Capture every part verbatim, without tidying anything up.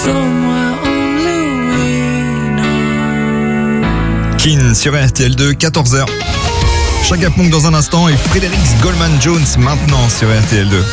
Kin sur R T L deux, quatorze heures. Chaka Ponk dans un instant et Frédéric Goldman Jones maintenant sur R T L deux.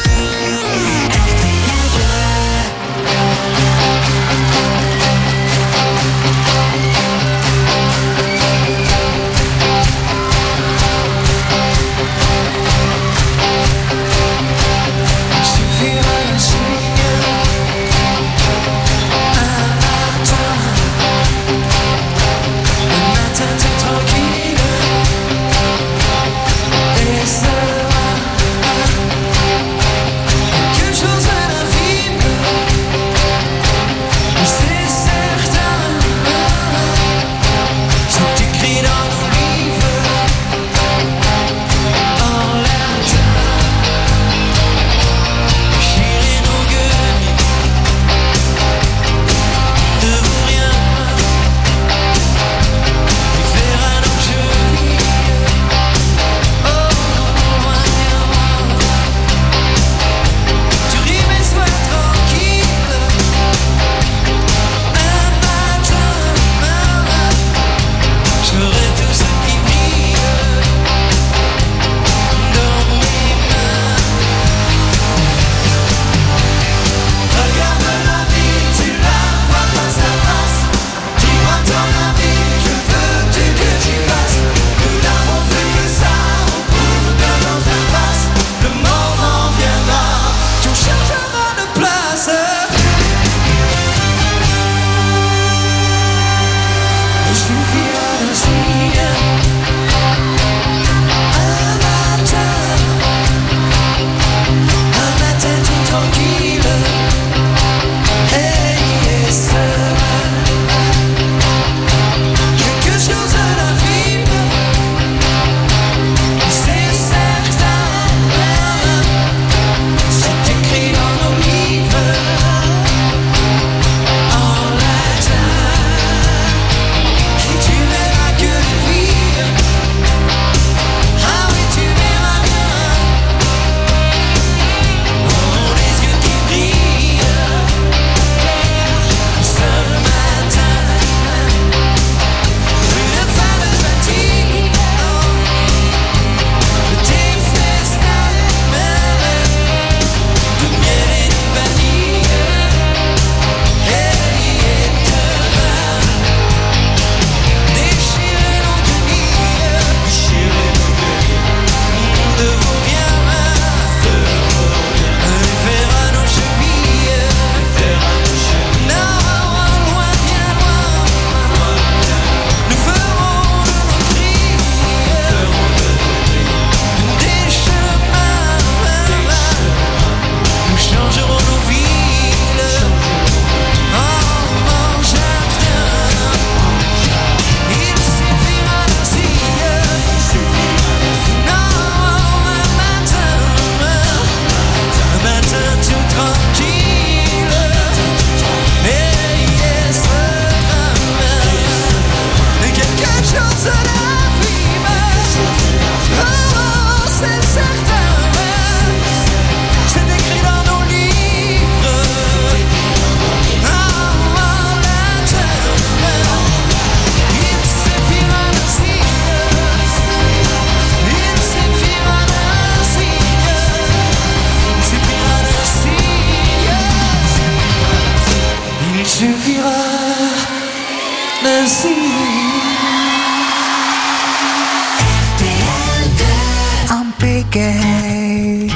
gay,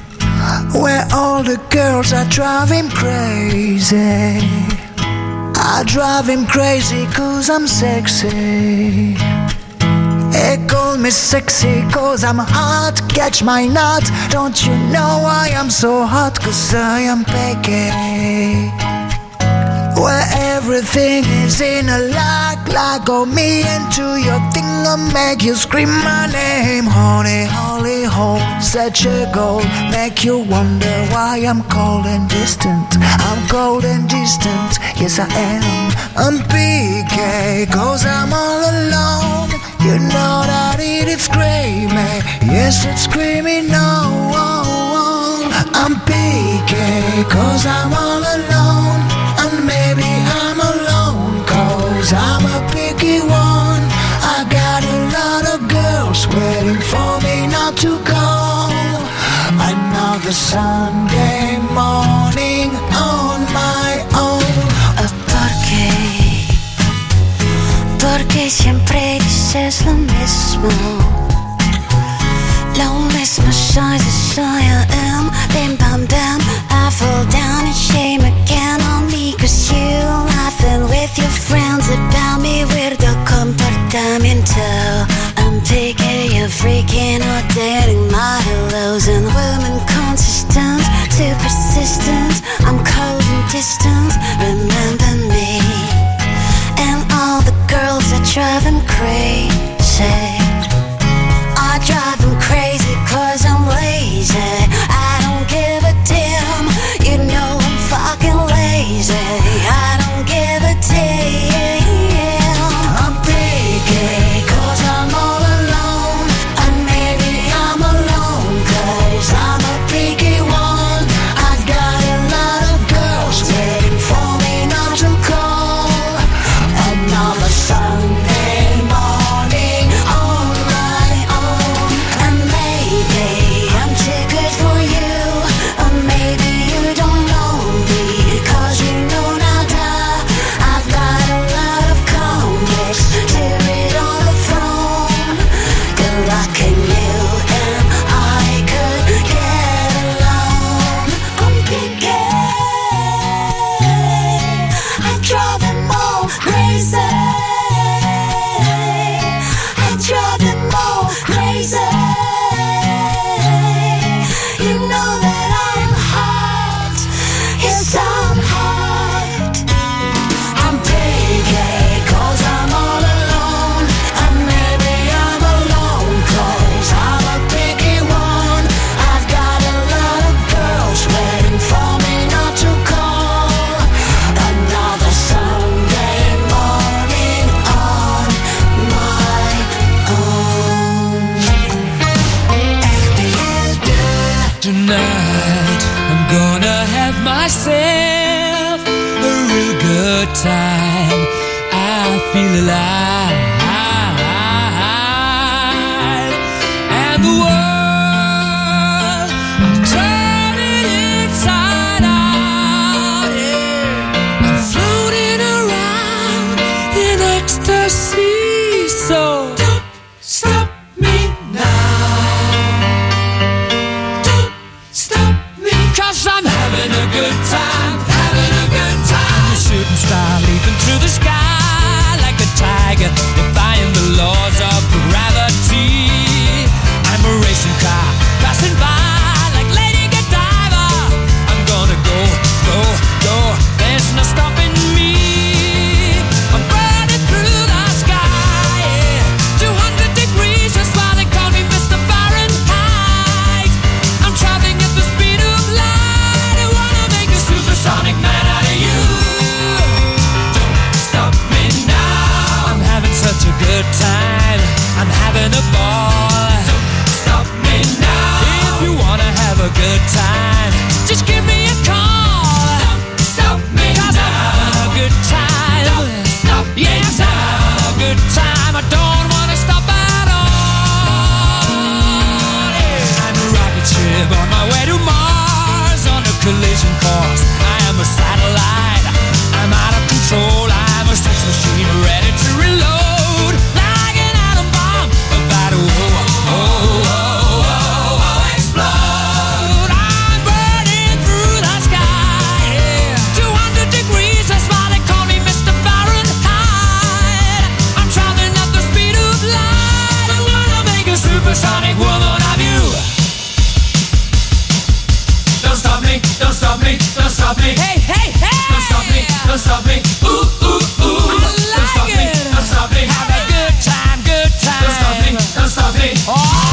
where all the girls are driving crazy. I drive him crazy cause I'm sexy. They call me sexy cause I'm hot, catch my nut. Don't you know I am so hot cause I am Peggy, where everything is in a lock. Lock on me into your thing and make you scream my name. Honey, holy hole, such a goal. Make you wonder why I'm cold and distant. I'm cold and distant, yes I am. I'm P K cause I'm all alone. You know that it is screaming, yes it's screaming no. I'm P K cause I'm all alone. And maybe que siempre dices lo mismo. Lo mismo soy, the soy I am. Bim bam bam, I fall down in shame again on me. Cause you laughing with your friends about me. Weirdo comportamiento. I'm picky, you're freaking or dating my hellos. And women consistent, too persistent. I'm cold and distant, remember me. And all the girls that drive him crazy. I drive him crazy cause I'm lazy. I don't give a damn, you know I'm fucking lazy. I don't give a damn. I'm picky cause I'm all alone. And maybe I'm alone cause I'm a picky one. I've got a lot of girls waiting for me not to call. Another Sunday morning on my own. And maybe I'm too good for you, or maybe you don't know me, cause you know nada. I've got a lot of complex, hear it on the phone. Good luck in you and I could get along. I'm picky, I drive them all crazy. I drive them all crazy. You know that I'm hot. Yes, I'm hot. I'm picky cause I'm all alone. And maybe I'm alone cause I'm a picky one. I've got a lot of girls waiting for me not to call. Another Sunday morning on my own. Tonight I'm gonna have myself a real good time. I feel alive, and the world I'm turning inside out. Yeah. I'm floating around in ecstasy. So don't stop me now. Don't stop me, cause I'm having a good time, having a good time. A shooting star leaping through the sky like a tiger, defying the laws of gravity. I'm a racing car passing by like Lady Godiva. I'm gonna go, go, go, there's no stopping me. I'm burning through the sky, yeah. two hundred degrees, that's why they call me Mister Fahrenheit. I'm traveling at the speed of light. I wanna make a supersonic man out of you. Don't stop me now. I'm having such a good time, I'm having a ball. Don't stop me now. If you wanna have a good time, just give me a call. Don't stop me cause now. I'm having a good time. Don't stop me yes, now. I'm having a good time. I don't wanna stop at all. Yeah. I'm a rocket ship on my way to Mars on a collision course. I am a satellite. I'm out of control. I'm a sex machine ready to reload like an atom bomb about to oh, oh, oh, oh, oh, explode. I'm burning through the sky, yeah. two hundred degrees, that's why they call me Mister Fahrenheit. I'm traveling at the speed of light. I'm gonna make a supersonic woman of you. Don't stop me, don't stop me, don't stop me. Hey, hey, hey! Don't stop me, don't stop me. Ooh, ooh, ooh. I like don't stop it. me, don't stop me. Have a good time, good time. Don't stop me, don't stop me. Oh!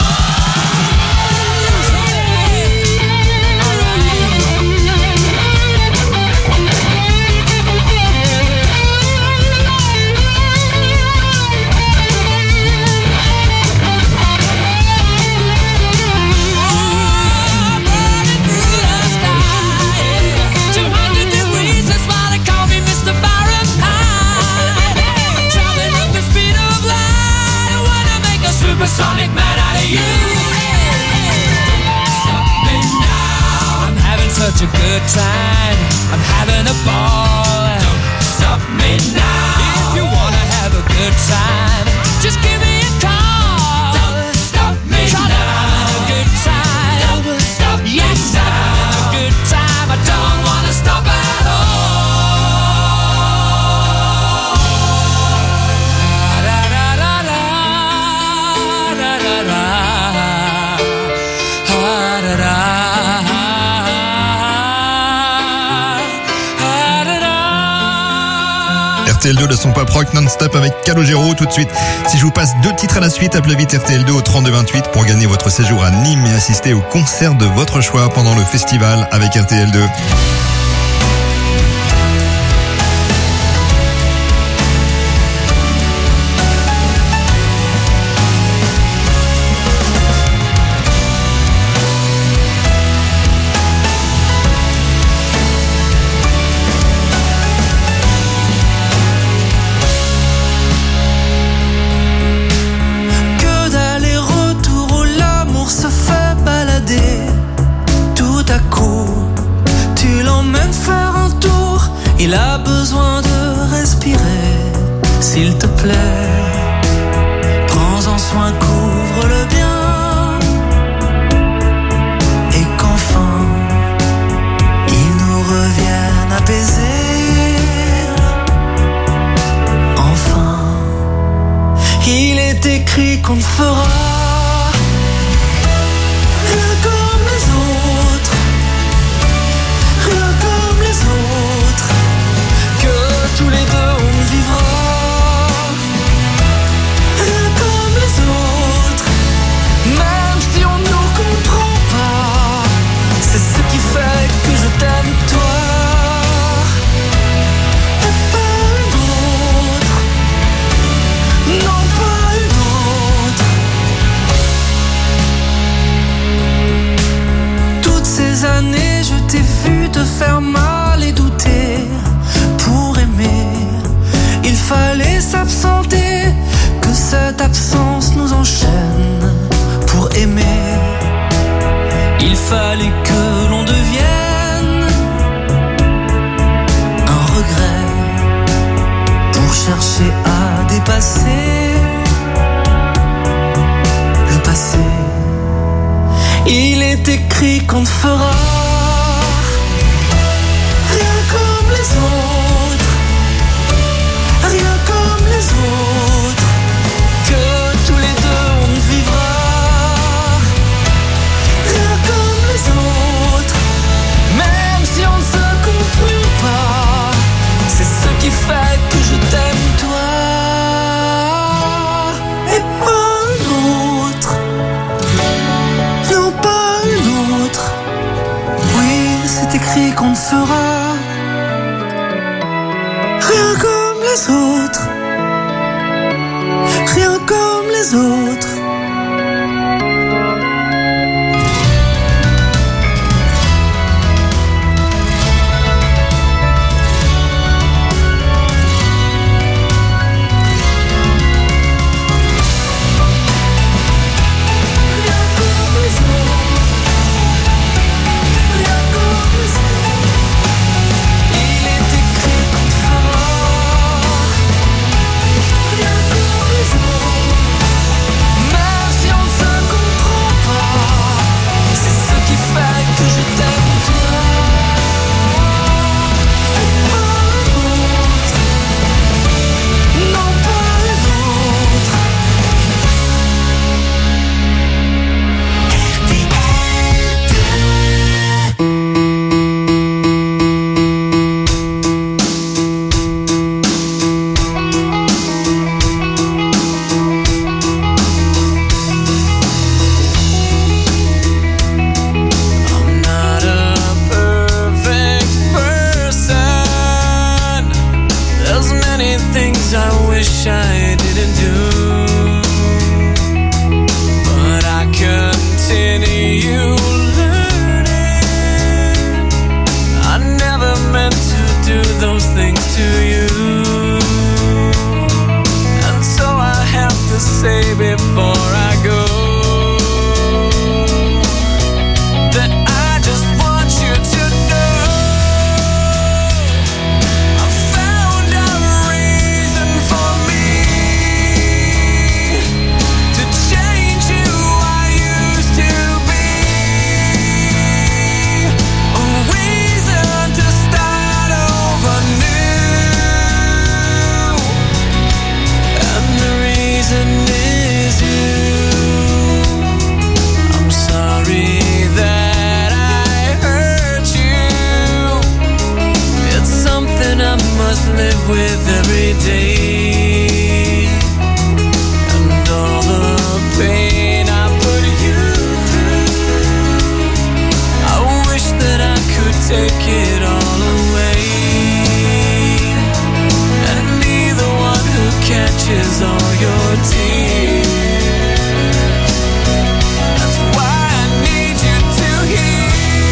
two hundred degrees, that's why they call me Mister Fahrenheit. I'm traveling at the speed of light. I wanna make a supersonic man out of you. Stop me now. I'm having such a good time, I'm having a ball. Don't stop me now. If you wanna have a good good time. Just give me a call. Don't stop me now. Having a good time. Don't stop me yes, now. Having a good time. I don't wanna stop at all. R T L deux de son pop rock non-stop avec Calogero tout de suite. Si je vous passe deux titres à la suite, appelez vite R T L deux au trente-deux vingt-huit pour gagner votre séjour à Nîmes et assister au concert de votre choix pendant le festival avec R T L deux. Il a besoin de respirer, s'il te plaît. Prends-en soin, couvre-le bien. Et qu'enfin, il nous revienne apaisé. Enfin, il est écrit qu'on ne fera rien comme les autres. Rien comme les autres. Tous les deux on vivra rien comme les autres. Même si on nous comprend pas, c'est ce qui fait que je t'aime toi. Et pas une autre. Non, pas une autre. Toutes ces années je t'ai vu te faire mal et douter. Pour aimer, il fallait s'absenter, que cette absence nous enchaîne. Pour aimer, il fallait que l'on devienne un regret pour chercher à dépasser le passé. Il est écrit qu'on ne fera rien comme les autres. Rien comme les autres. Que tous les deux on vivra rien comme les autres. Même si on ne se comprend pas, c'est ce qui fait que je t'aime toi. Et pas une autre. Non, pas une autre. Oui, c'est écrit qu'on ne fera rien comme les autres. Rien comme les autres. I found a reason for me must live with every day, and all the pain I put you through. I wish that I could take it all away and be the one who catches all your tears. That's why I need you to hear.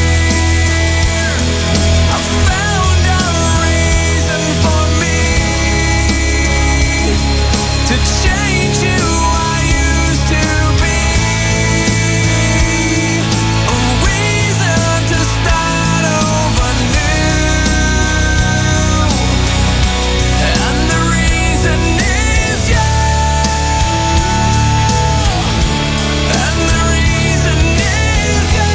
I found a reason for me to change who I used to be, a reason to start over new, and the reason is you, and the reason is you,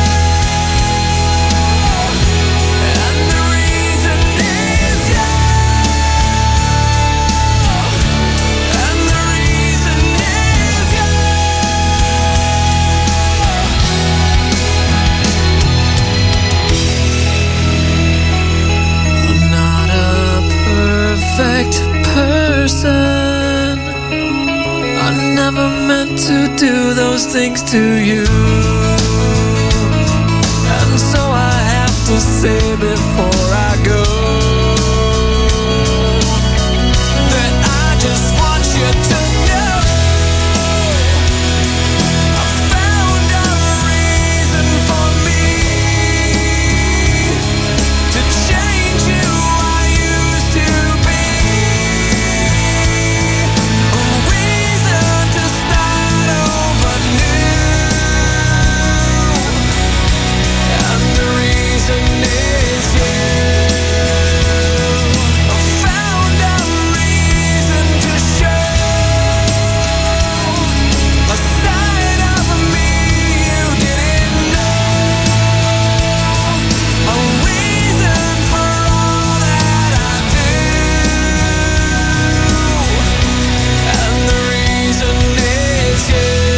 and the reason is you, and the reason is you. I'm not a perfect person. I never meant to do those things to you, and so I have to say before I go that I just want you to know I found a reason for me to change who I used to be, a reason to start over new, and the reason is you. I found a reason to show a side of me you didn't know, a reason for all that I do, and the reason is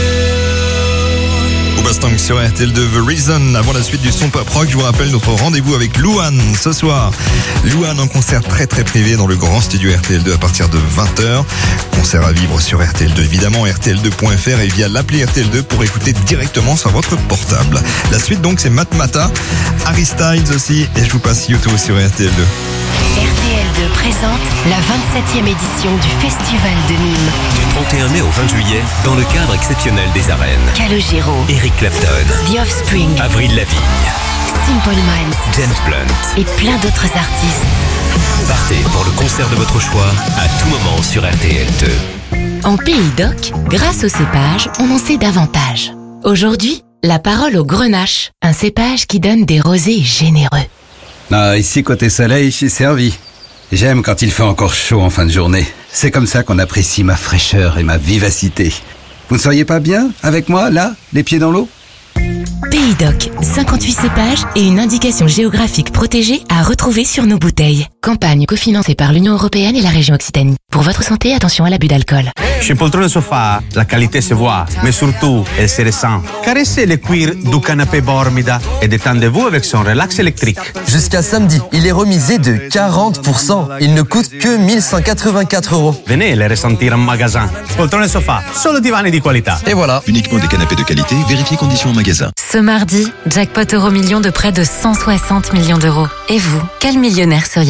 you. Au Bastang sur R T L deux, The Reason. Avant la suite du son pop rock, je vous rappelle notre rendez-vous avec Louane ce soir. Louane en concert très très privé dans le grand studio R T L deux à partir de vingt heures. Concert à vivre sur R T L deux évidemment, R T L deux point F R et via l'appli R T L deux pour écouter directement sur votre portable. La suite donc c'est Matmata, Harry Styles aussi et je vous passe YouTube sur R T L deux. R T L deux présente la vingt-septième édition du Festival de Nîmes. Du trente et un mai au vingt juillet, dans le cadre exceptionnel des arènes. Calogero, Eric Clapton, The Offspring, Avril Lavigne, Simple Minds James Blunt. et plein d'autres artistes. Partez pour le concert de votre choix à tout moment sur R T L deux. En Pays d'Oc, grâce au cépage, on en sait davantage. Aujourd'hui, la parole au grenache, un cépage qui donne des rosés généreux. Ah, ici, côté soleil, je suis servi. J'aime quand il fait encore chaud en fin de journée. C'est comme ça qu'on apprécie ma fraîcheur et ma vivacité. Vous ne seriez pas bien avec moi, là, les pieds dans l'eau ? Pays d'Oc, cinquante-huit cépages et une indication géographique protégée à retrouver sur nos bouteilles. Campagne cofinancée par l'Union européenne et la région Occitanie. Pour votre santé, attention à l'abus d'alcool. Chez Poltrone Sofa, la qualité se voit, mais surtout, elle se ressent. Caressez le cuir du canapé Bormida et détendez-vous avec son relax électrique. Jusqu'à samedi, il est remisé de quarante pour cent. Il ne coûte que mille cent quatre-vingt-quatre euros. Venez le ressentir en magasin. Poltrone Sofa, solo divani di qualità. Et voilà. Uniquement des canapés de qualité, vérifiez conditions en magasin. Ce mardi, jackpot euro million de près de cent soixante millions d'euros. Et vous, quel millionnaire seriez-vous ?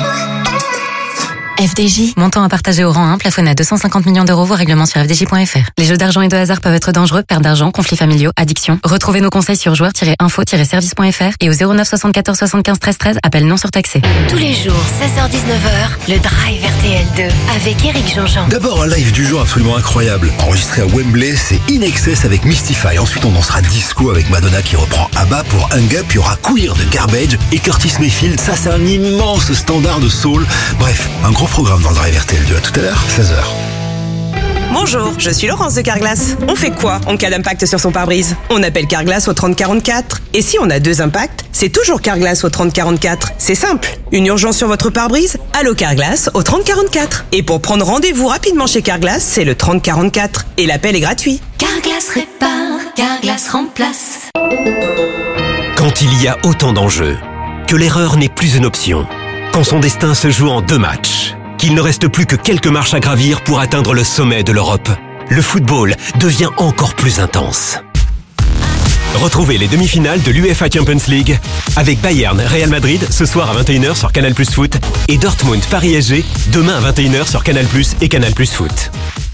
F D J, montant à partager au rang un, plafonné à deux cent cinquante millions d'euros, voire règlement sur f d j point f r. Les jeux d'argent et de hasard peuvent être dangereux, perte d'argent, conflits familiaux, addiction. Retrouvez nos conseils sur joueurs tiret info tiret service point f r et au zéro neuf soixante-quatorze soixante-quinze treize treize, appel non surtaxé. Tous les jours, seize heures dix-neuf heures, le Drive R T L deux avec Eric Jean-Jean. D'abord un live du jour absolument incroyable. Enregistré à Wembley, c'est In Excess avec Mystify. Ensuite on dansera disco avec Madonna qui reprend ABBA pour Hung Up. Il y aura Queer de Garbage et Curtis Mayfield. Ça c'est un immense standard de soul. Bref, un gros programme dans le Drive R T L deux. À tout à l'heure, seize heures. Bonjour, je suis Laurence de Carglass. On fait quoi en cas d'impact sur son pare-brise? On appelle Carglass au trente quarante-quatre. Et si on a deux impacts, c'est toujours Carglass au trente quarante-quatre. C'est simple. Une urgence sur votre pare-brise? Allô Carglass au trente quarante-quatre. Et pour prendre rendez-vous rapidement chez Carglass, c'est le trente quarante-quatre. Et l'appel est gratuit. Carglass répare, Carglass remplace. Quand il y a autant d'enjeux, que l'erreur n'est plus une option, quand son destin se joue en deux matchs, qu'il ne reste plus que quelques marches à gravir pour atteindre le sommet de l'Europe, le football devient encore plus intense. Retrouvez les demi-finales de l'U E F A Champions League avec Bayern Real Madrid ce soir à vingt et une heures sur Canal Plus Foot et Dortmund Paris S G demain à vingt et une heures sur Canal Plus et Canal Plus Foot.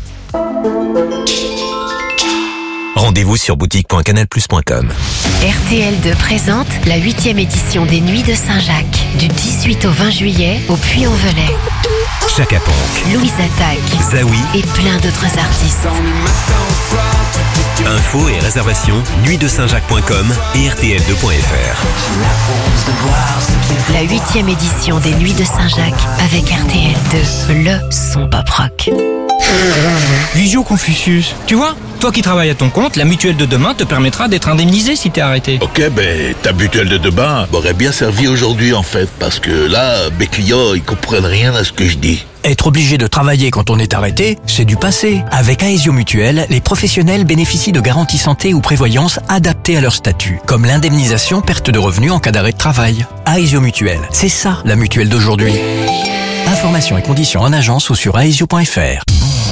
Rendez-vous sur boutique point canal plus point com. R T L deux présente la huitième édition des Nuits de Saint-Jacques, du dix-huit au vingt juillet au Puy-en-Velay. Chaka Ponk, Louise Attaque, Zawi et plein d'autres artistes. Infos et réservations nuit de saint jacques point com et r t l deux point f r. La huitième édition des Nuits de Saint-Jacques avec R T L deux, le son pop rock. Visio Confucius, tu vois, toi qui travailles à ton compte, la mutuelle de demain te permettra d'être indemnisé si t'es arrêté. Ok, ben ta mutuelle de demain m'aurait bien servi aujourd'hui en fait, parce que là, mes clients, ils comprennent rien à ce que je dis. Être obligé de travailler quand on est arrêté, c'est du passé. Avec Aesio Mutuelle, les professionnels bénéficient de garanties santé ou prévoyance adaptées à leur statut, comme l'indemnisation perte de revenus en cas d'arrêt de travail. Aesio Mutuelle, c'est ça la mutuelle d'aujourd'hui. Informations et conditions en agence ou sur aesio point f r.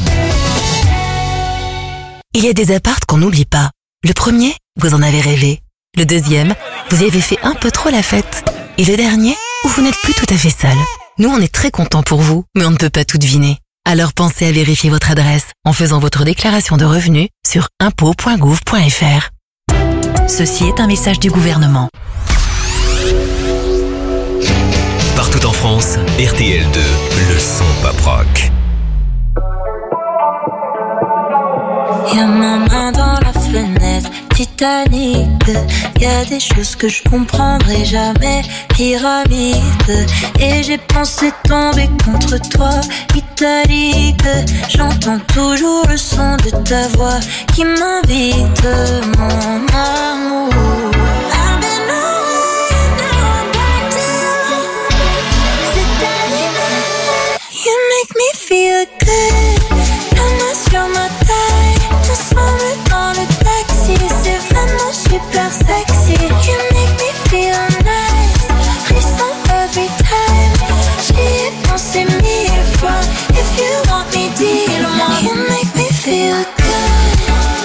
Il y a des apparts qu'on n'oublie pas. Le premier, vous en avez rêvé. Le deuxième, vous y avez fait un peu trop la fête. Et le dernier, où vous n'êtes plus tout à fait seul. Nous, on est très contents pour vous, mais on ne peut pas tout deviner. Alors pensez à vérifier votre adresse en faisant votre déclaration de revenus sur impôts point gouv point f r. Ceci est un message du gouvernement. Partout en France, R T L deux, le son pop rock. Y'a ma main dans la fenêtre, Titanic. Y'a des choses que je comprendrai jamais, pyramide. Et j'ai pensé tomber contre toi, italique. J'entends toujours le son de ta voix qui m'invite, mon amour. You make me feel good. La main sur ma taille, ensemble dans le taxi, c'est vraiment super sexy. You make me feel nice, frisson every time. J'y ai pensé mille fois. If you want me, dis-le-moi. You make me feel good.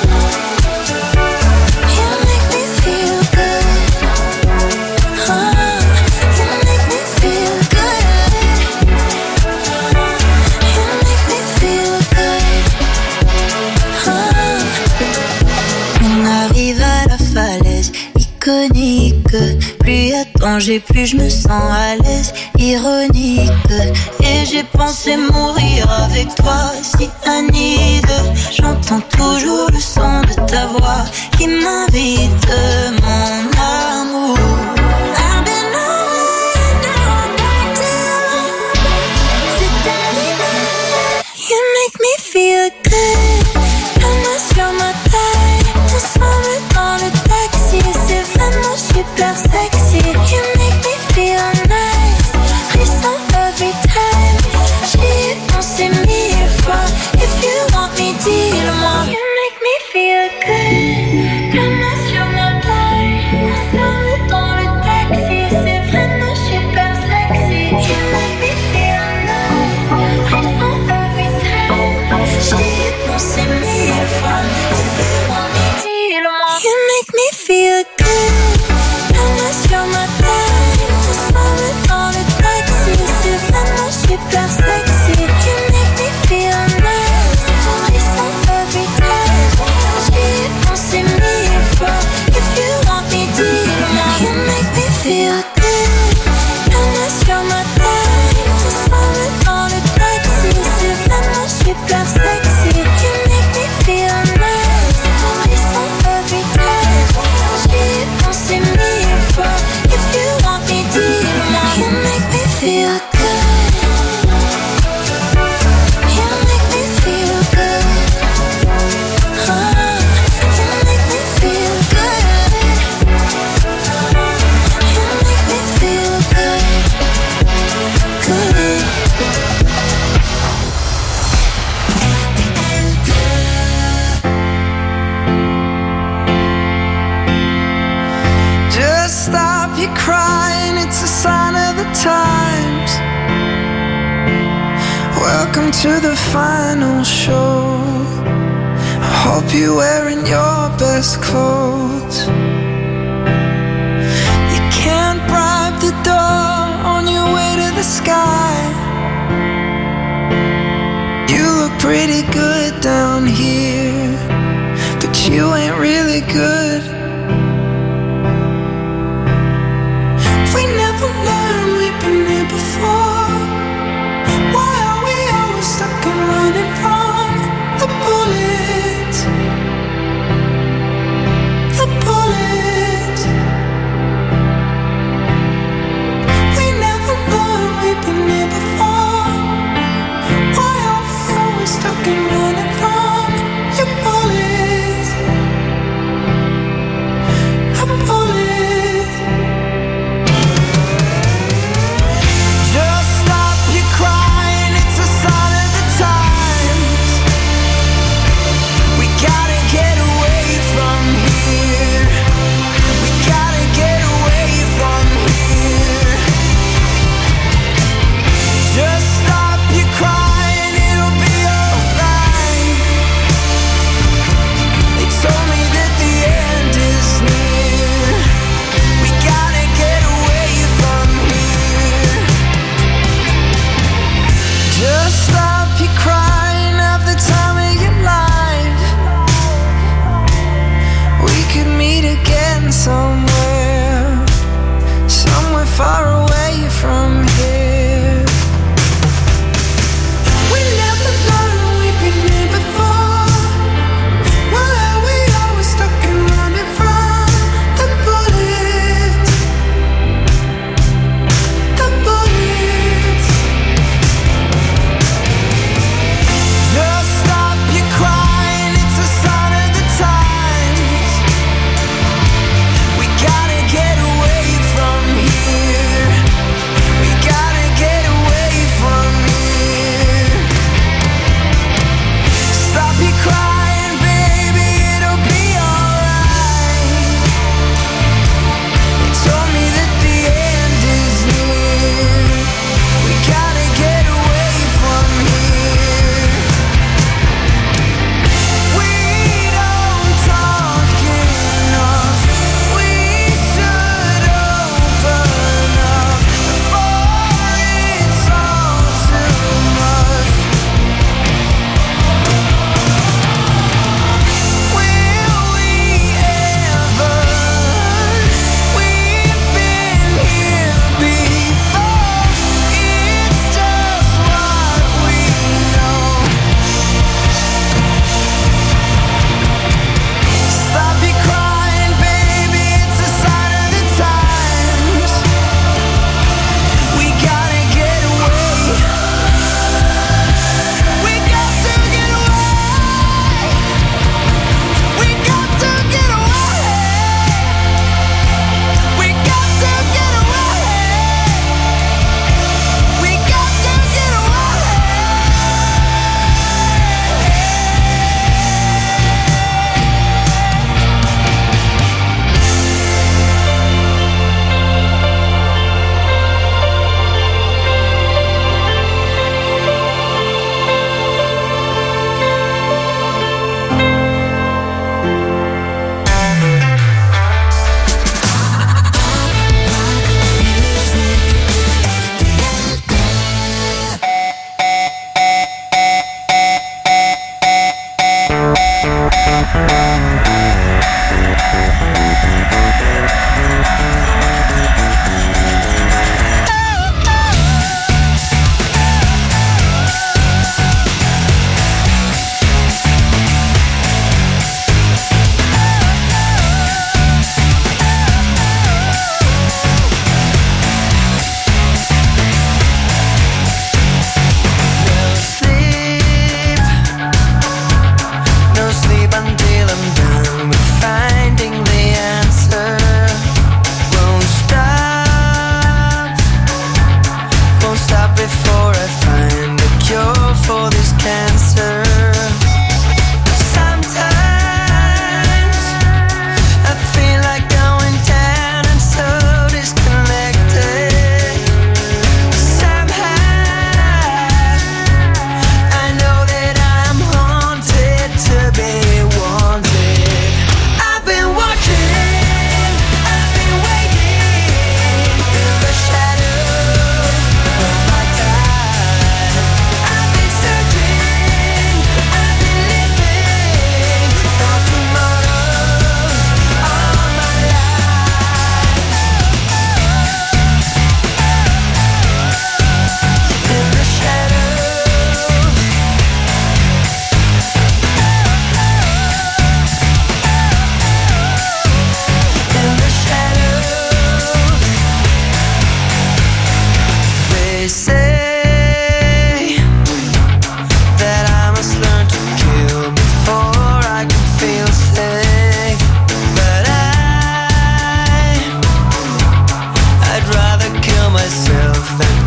You make me feel good. Oh, you make me feel good. You make me feel good. Oh. On arrive à la falaise iconique. Plus y a de danger, plus je me sens à l'aise, ironique. Et j'ai pensé mourir avec toi, si Anide. J'entends toujours le son de ta voix qui m'invite, mon amour. I've been away, now I'm back to you. C'est ta lumière. You make me feel good. La main sur ma taille, ensemble dans le taxi, c'est vraiment super sexy. You make me feel nice, frisson every time. J'y ai pensé mille fois. If you want me, dis-le-moi. You make me feel good. La main sur ma taille, ensemble dans le taxi, c'est vraiment super sexy. You make me feel nice, frisson every time. J'y ai pensé mille fois. If you want me, dis-le-moi. You make me feel good. La main sur ma taille, ensemble dans le taxi, c'est vraiment super sexy. You make me feel nice, frisson every time. J'y ai pensé mille fois. If you want me, dis-le-moi. You make me feel good. La main sur ma taille, ensemble dans le taxi, c'est vraiment super sexy. You make me feel nice, frisson every time. J'y ai pensé mille fois. If you want me, dis-le-moi. You make me feel good. You make me feel good. Oh, you make me feel good. You make me feel good. Good. Just stop your crying, it's a sign of the times. Welcome to the final show. I hope you're wearing your best clothes. You can't bribe the door on your way to the sky. You look pretty good down here, but you ain't really good. We never learned, we've been here before. Why are we always stuck and running from the bullets? The bullets.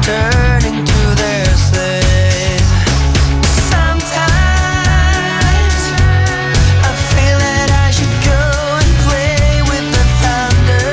turning to their slave. Sometimes I feel that I should go and play with the thunder.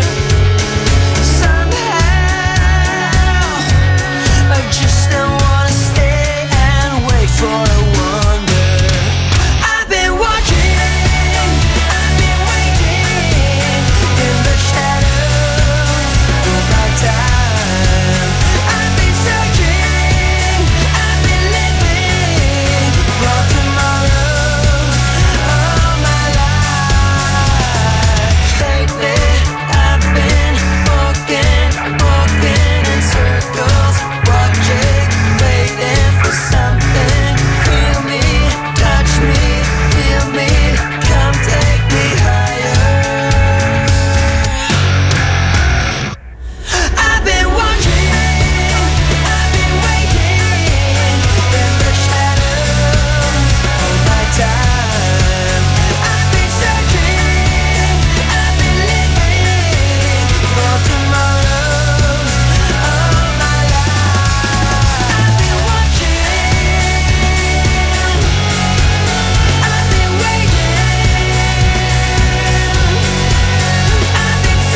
Somehow I just don't wanna stay and wait for a wonder. I've been watching, I've been waiting in the shadows for my time. I've been searching, I've been living for tomorrow all my life. Lately I've been walking, walking in circles, watching, waiting for something. Feel me, touch me, feel me, come take me higher. I've been watching, I've been waiting in the shadows all my time. I've been searching, I've been living for tomorrow all my life. I've been watching, I've been waiting, I've been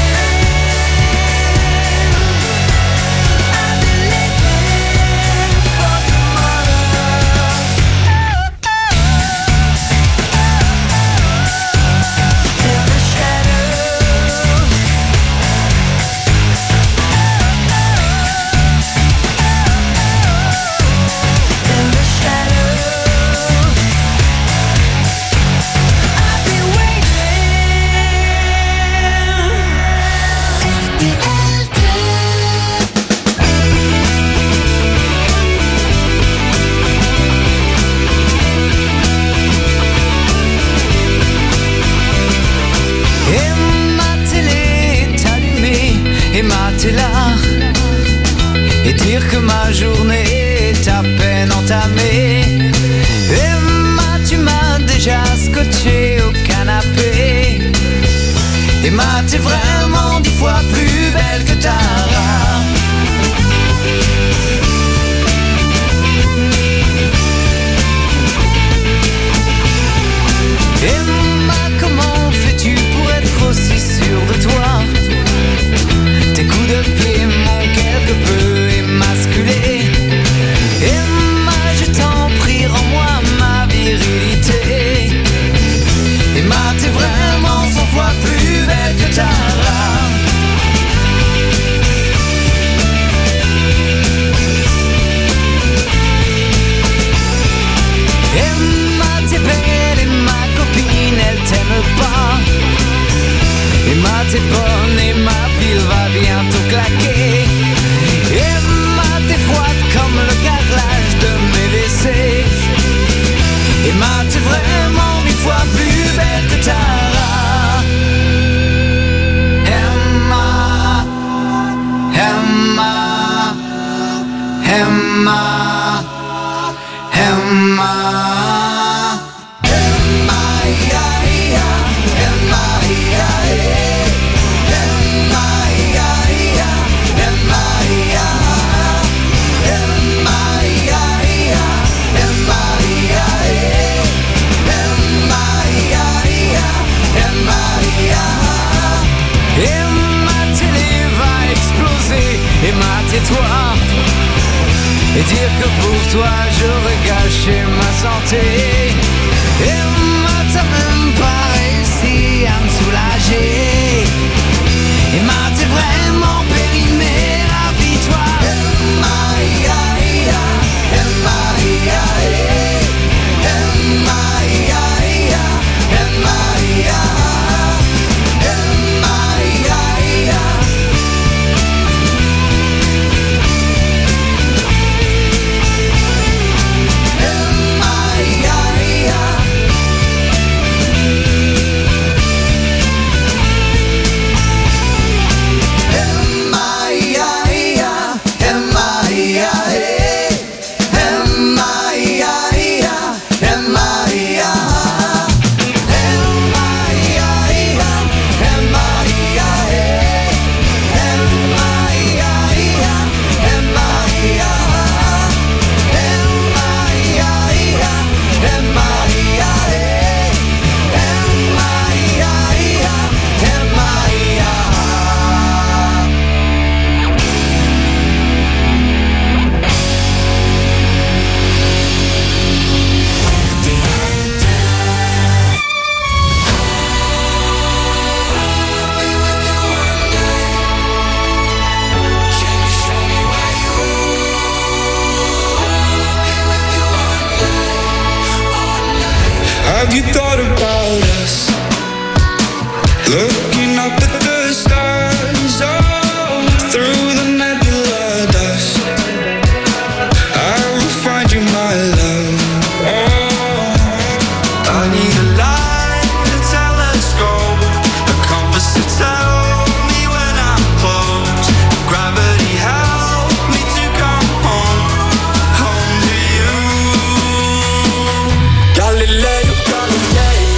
Et ma télé est allumée, et ma t'es là, et dire que ma journée est à peine entamée. Et ma tu m'as déjà scotché au canapé, et ma t'es vraiment dix fois plus belle que Tara. Et ma comment fais-tu pour être aussi sûr de toi? Tes coups de pied m'ont quelque peu émasculé. Et ma je t'en prie rends-moi ma virilité. Et ma t'es vraiment cent fois plus belle que Tara. Et ma t'es belle et ma copine elle t'aime pas. Et ma t'es bonne et ma pile va bientôt claquer. Et ma t'es froide comme le carrelage de mes W C. Et ma t'es vraiment mille fois plus belle que Tara. Emma, Emma, Emma, Emma. Et ma télé va exploser, et ma tais-toi, et dire que pour toi j'aurais gâché ma santé. Et ma t'as même pas réussi à me soulager. Et ma t'es vraiment périmé, rapide-toi. Emma, ia, ia, Emma, ia, Emma, ia, ia, Emma, ia. Emma, Have you thought about us? Looking up at the stars, oh, through the nebula dust, I will find you, my love. Oh, I need a light, a telescope, a compass to tell me when I'm close. Gravity help me to come home, home to you. Galileo, Galileo.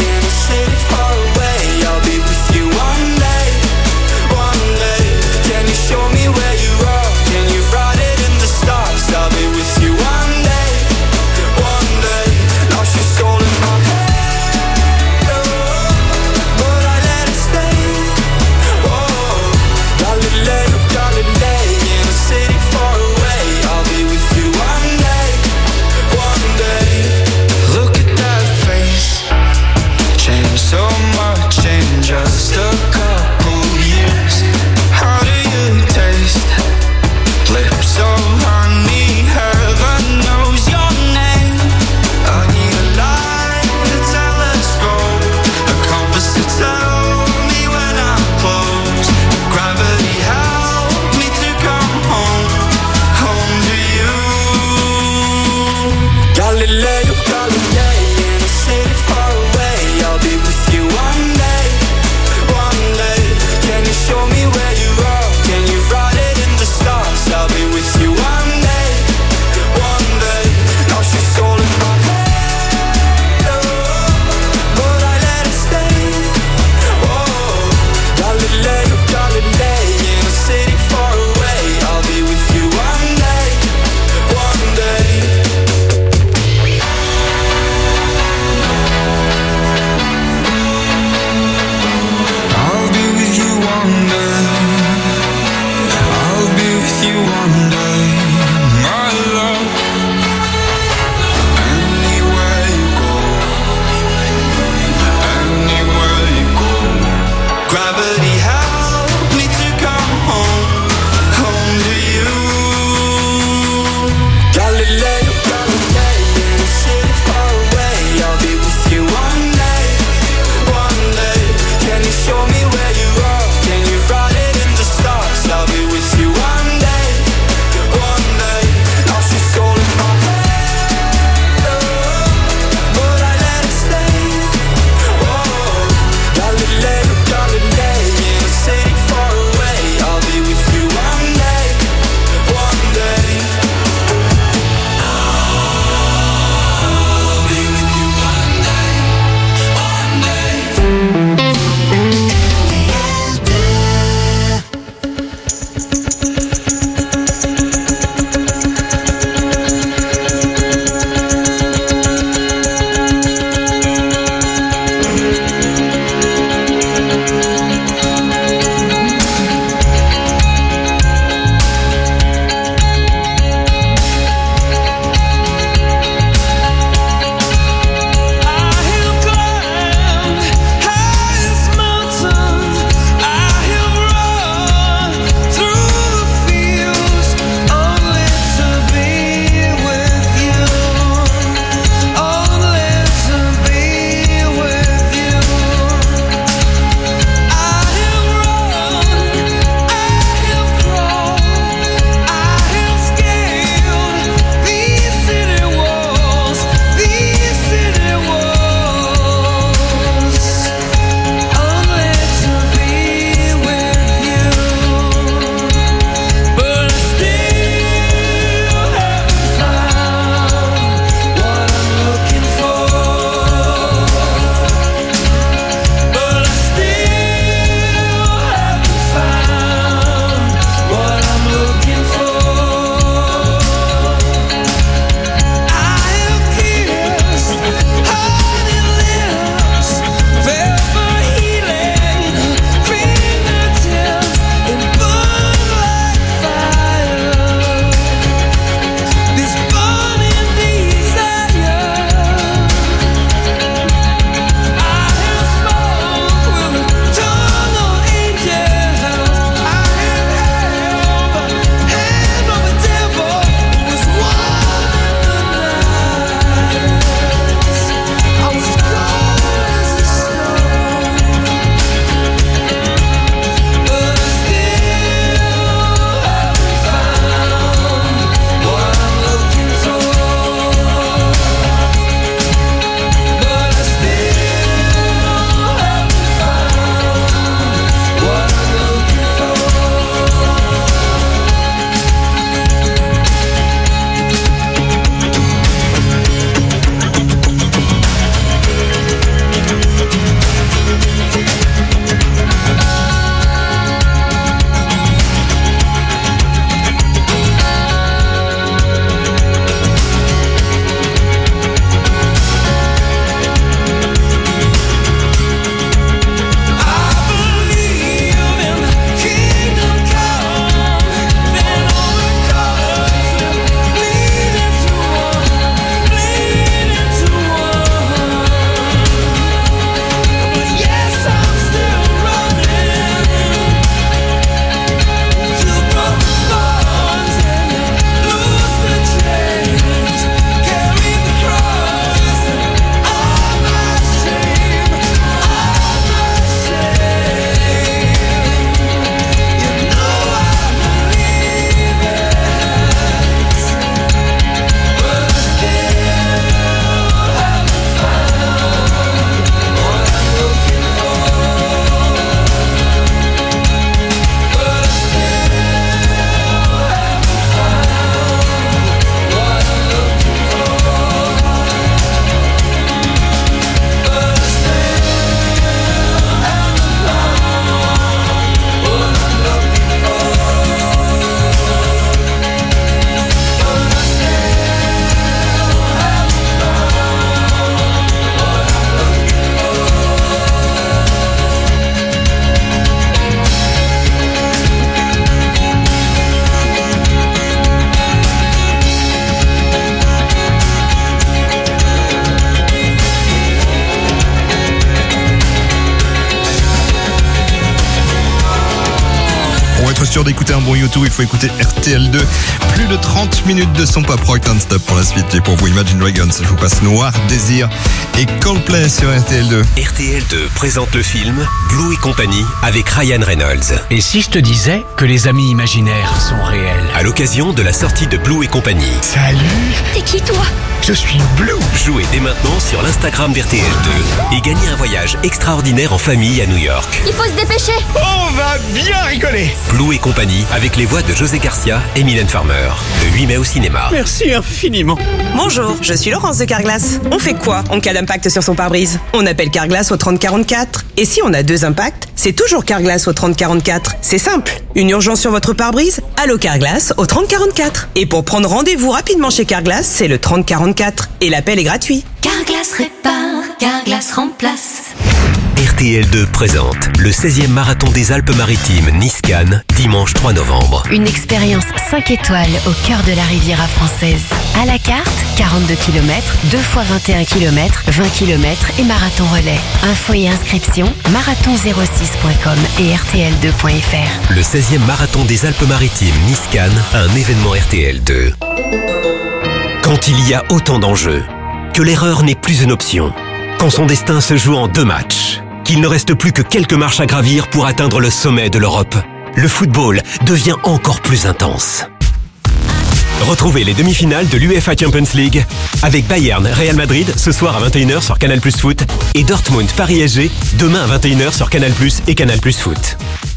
sûr d'écouter un bon YouTube, il faut écouter R T L deux. Plus de trente minutes de son pop rock non-stop pour la suite. J'ai pour vous Imagine Dragons, je vous passe Noir Désir et Coldplay sur R T L deux. R T L deux présente le film Blue et compagnie avec Ryan Reynolds. Et si je te disais que les amis imaginaires sont réels? À l'occasion de la sortie de Blue et compagnie. Salut! T'es qui toi? Je suis Blue! Jouez dès maintenant sur l'Instagram d'R T L deux et gagnez un voyage extraordinaire en famille à New York. Il faut se dépêcher. On va bien rigoler! Blue et compagnie avec les voix de José Garcia et Mylène Farmer. Le huit mai au cinéma. Merci infiniment. Bonjour, je suis Laurence de Carglass. On fait quoi en cas d'impact sur son pare-brise? On appelle Carglass au trente quarante-quatre. Et si on a deux impacts, c'est toujours Carglass au trente quarante-quatre. C'est simple. Une urgence sur votre pare-brise? Allô Carglass au trente quarante-quatre. Et pour prendre rendez-vous rapidement chez Carglass, c'est le trente quarante-quatre. Et l'appel est gratuit. Carglass répare, Carglass remplace. R T L deux présente le seizième marathon des Alpes-Maritimes Nice-Cannes, dimanche trois novembre. Une expérience cinq étoiles au cœur de la Riviera française. À la carte, quarante-deux kilomètres, deux fois vingt et un kilomètres, vingt kilomètres et marathon relais. Info et inscription, marathon zéro six point com et R T L deux point F R. Le seizième marathon des Alpes-Maritimes Nice-Cannes, un événement R T L deux. Quand il y a autant d'enjeux, que l'erreur n'est plus une option, quand son destin se joue en deux matchs, qu'il ne reste plus que quelques marches à gravir pour atteindre le sommet de l'Europe, le football devient encore plus intense. Retrouvez les demi-finales de l'UEFA Champions League avec Bayern Real Madrid ce soir à vingt et une heures sur Canal plus Foot et Dortmund Paris S G demain à vingt et une heures sur Canal plus et Canal plus Foot.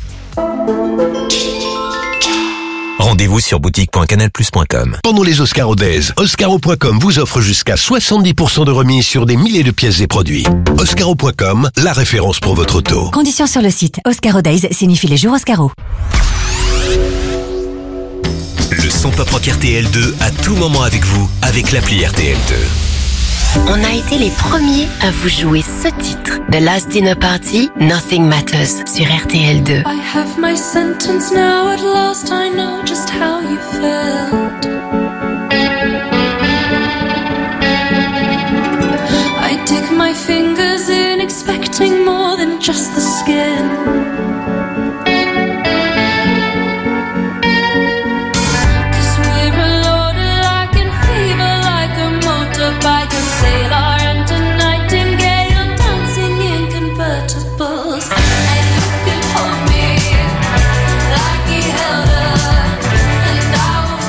Rendez-vous sur boutique point canal plus point com. Pendant les Oscaro Days, Oscaro point com vous offre jusqu'à soixante-dix pour cent de remise sur des milliers de pièces et produits. Oscaro point com, la référence pour votre auto. Conditions sur le site. Oscaro Days signifie les jours Oscaro. Le son pop rock R T L deux à tout moment avec vous avec l'appli R T L deux. On a été les premiers à vous jouer ce titre. The Last Dinner Party, Nothing Matters sur R T L deux. I have my sentence now, at last I know just how you felt. I dig my fingers in, expecting more than just the skin. Cause we're reloaded like in fever, like a motorbike, a sailor and a nightingale dancing in convertibles. And you can hold me like he held her, and I will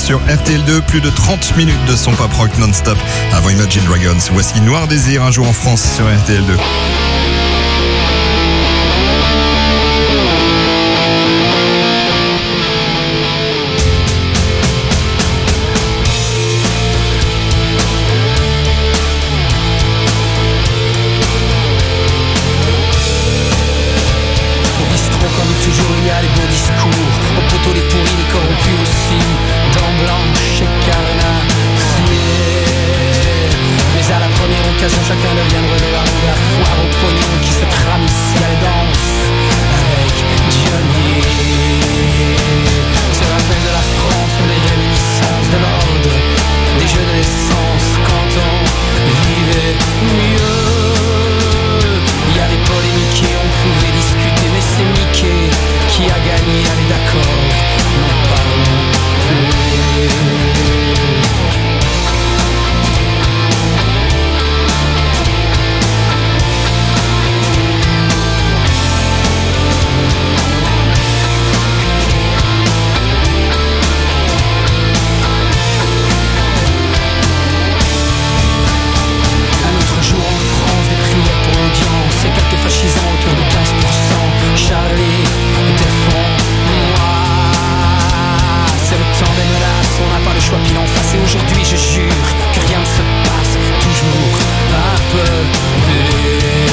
sur R T L deux. Plus de trente minutes de son pop rock non-stop avant Imagine Dragons. Voici Noir Désir, un jour en France sur R T L deux. Chacun deviendrait de la ronde à foire au pognon qui se trame ici à la danse avec Johnny. Se rappelle de la France, on des réminiscences de l'ordre des jeux de l'essence quand on vivait mieux. Il y a des polémiques et on pouvait discuter, mais c'est Mickey qui a gagné, allez d'accord, n'en parlons plus. Fascisant autour de quinze pour cent. Charlie, défends-moi. C'est le temps des menaces, on n'a pas le choix pile en face. Et aujourd'hui je jure que rien ne se passe toujours un peu mieux.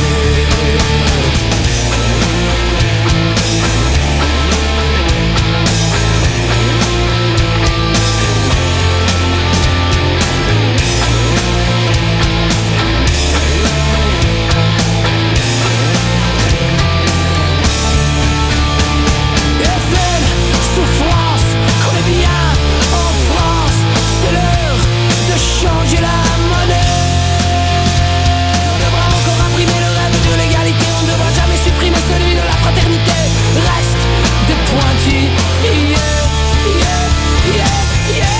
Changer la monnaie. On devra encore imprimer le rêve de l'égalité. On ne devra jamais supprimer celui de la fraternité. Reste des pointus. Yeah, yeah, yeah, yeah.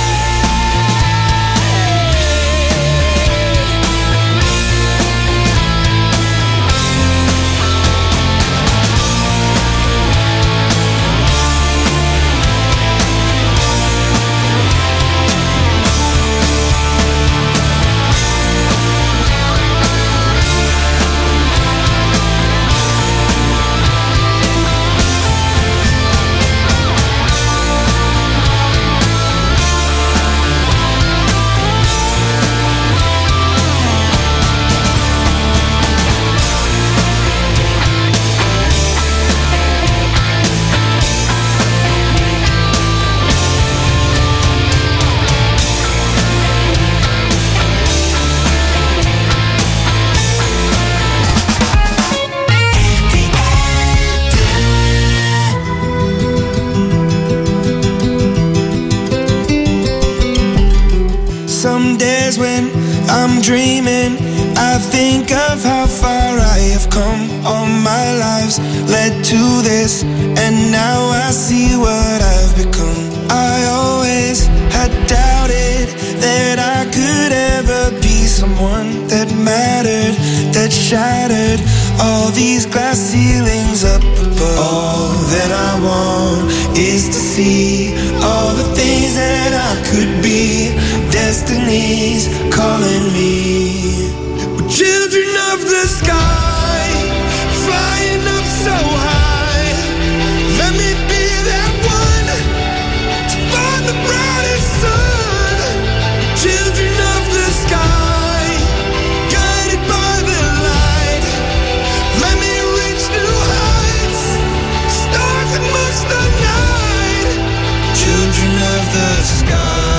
Some days when I'm dreaming, I think of how far I have come. All my lives led to this, and now I see what I've become. I always had doubted that I could ever be someone that mattered, that shattered all these glass ceilings up above. All that I want is to see all the things that I could be. Destiny's calling me. We're children of the sky, flying up so high. Let me be that one to find the brightest sun. Children of the sky, guided by the light. Let me reach new heights, stars amongst the night. Children of the sky.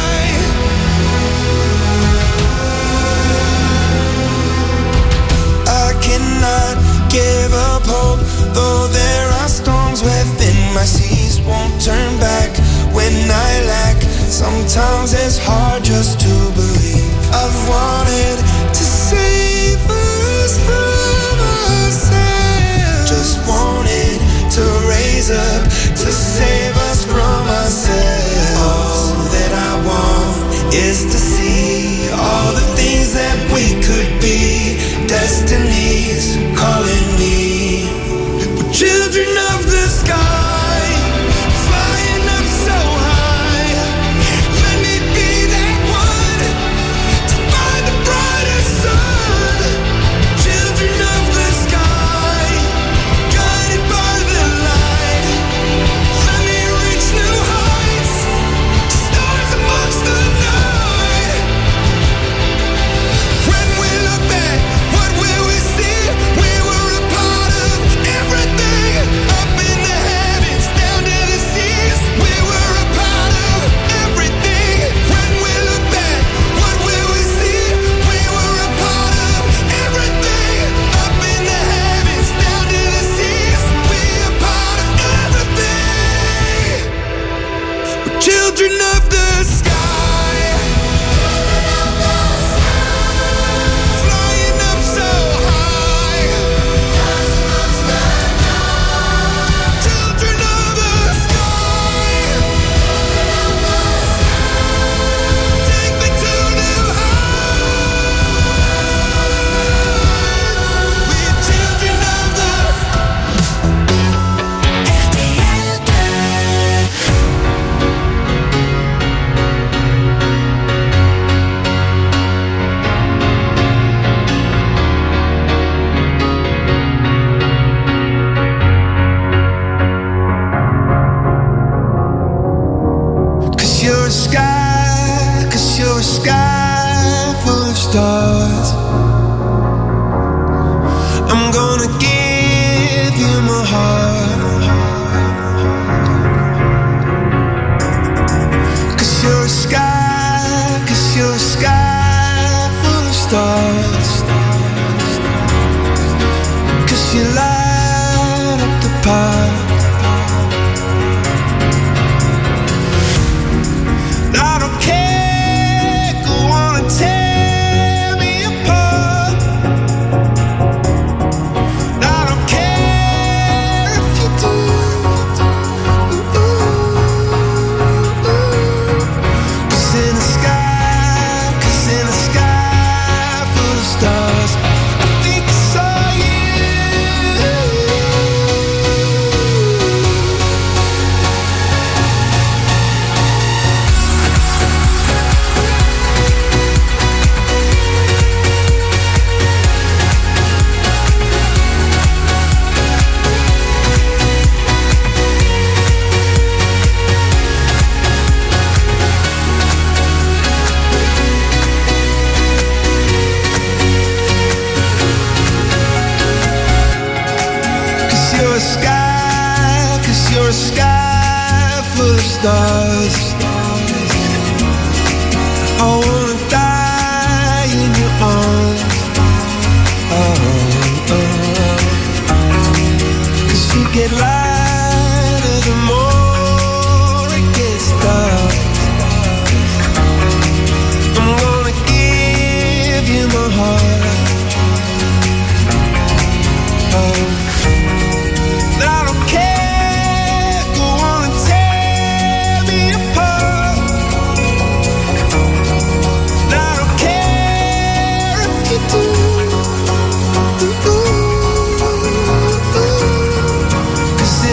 Cannot give up hope, though there are storms within my seas. Won't turn back when I lack. Sometimes it's hard just to believe. I've wanted to save us from ourselves. Just wanted to raise up to save us from ourselves. All that I want is to see all the things that we could be. Destiny's calling me. We're children of the sky, flying up so high. Let me children of the sky. Flying up so high. Children of the sky. Take me to new heights. We're children of the Cause you're a sky, cause you're a sky full of stars. I'm gonna give you my heart. Cause you're a sky, cause you're a sky full of stars. Cause you light up the park. I don't care, go on and tear me apart. I don't care if you do. Cause in the sky, cause in the sky full of stars, I think I saw you. Cause you're a sky, cause you're a sky full of stars. I wanna die in your arms. Oh, oh, oh. Cause you get lighter the more